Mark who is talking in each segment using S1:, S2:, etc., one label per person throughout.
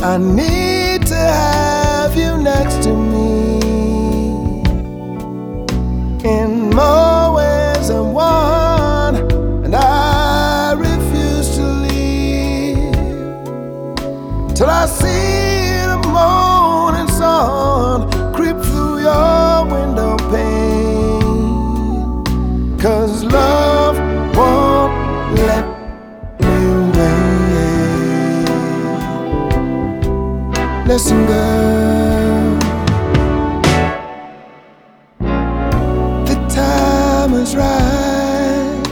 S1: I need to have you next to me in more ways than one, and I refuse to leave till I see the morning sun creep through your window pane. 'Cause love won't let me wait. Listen, girl, the time is right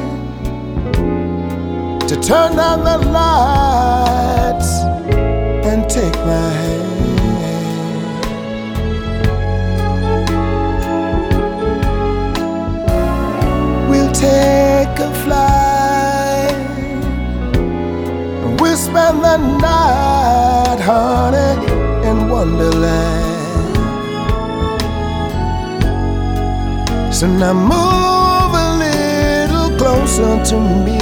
S1: to turn down the lights and take my hand. We'll take a flight and we'll spend the night, honey, in Wonderland. So now move a little closer to me,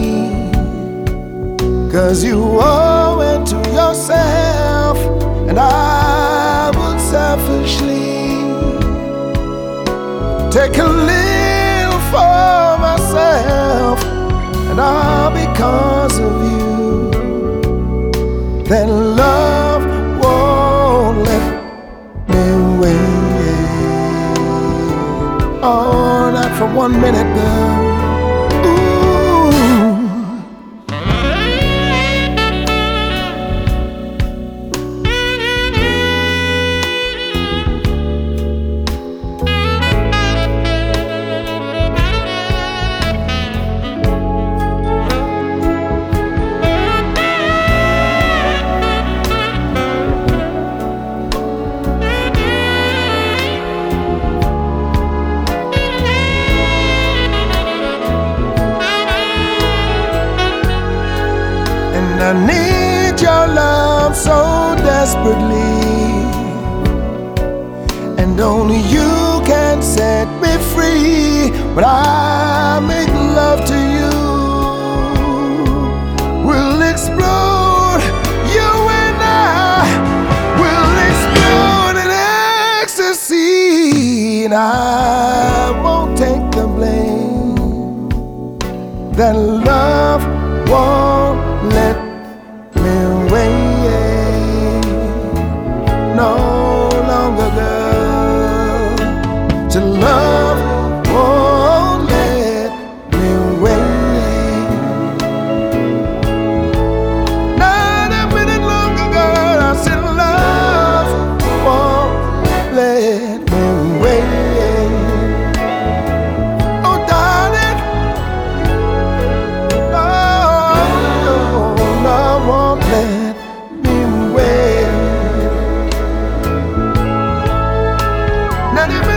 S1: 'cause you owe it to yourself, and I would selfishly take a little for myself. And all because of you, then love won't let me wait. Oh, not for 1 minute, girl. I need your love so desperately, and only you can set me free. When I make love to you, we'll explode. You and I will explode in ecstasy, and I won't take the blame. That love won't let me wait no longer, girl. To love won't let me wait not a minute longer, girl. I said love won't let me wait. Oh, darling, love won't let me wait. Not even